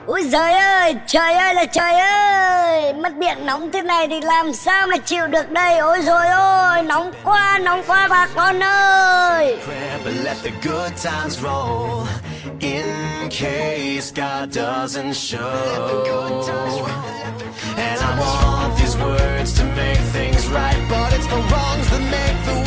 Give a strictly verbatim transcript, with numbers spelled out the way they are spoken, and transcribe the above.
Ôi giời ơi, trời ơi là trời ơi, mất điện nóng thế này thì làm sao mà chịu được đây. Ôi rồi ôi, nóng quá, nóng quá bà con ơi. But let the good times roll in case God doesn't show. And I want these words to make things right, but it's the wrongs that make the